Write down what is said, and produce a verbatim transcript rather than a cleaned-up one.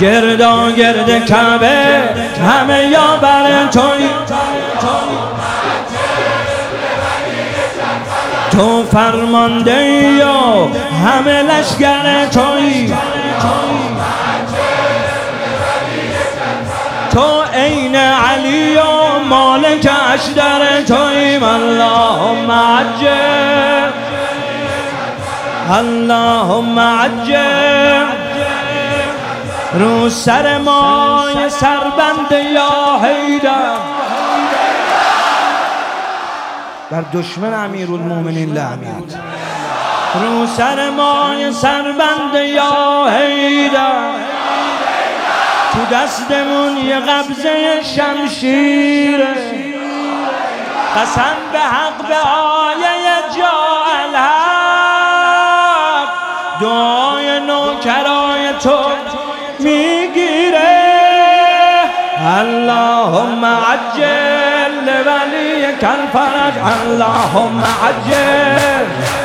گردا گرد کعبه همه یا بر توی، تو فرمانده یا همه لشگر توی، تو عین علی و مالک اشدر توی. اللهم عجل اللهم عجل رو سر مای سربند یا حیدر. بر دشمن امیرالمومنین لعنت. رو سر مای سربند یا حیدر، تو دستمون یه قبضه شمشیره، قسم به حق به آیه جا الحق، دعای نوکرای تو میگیره. اللهم عجل لولیک الفرج، اللهم عجل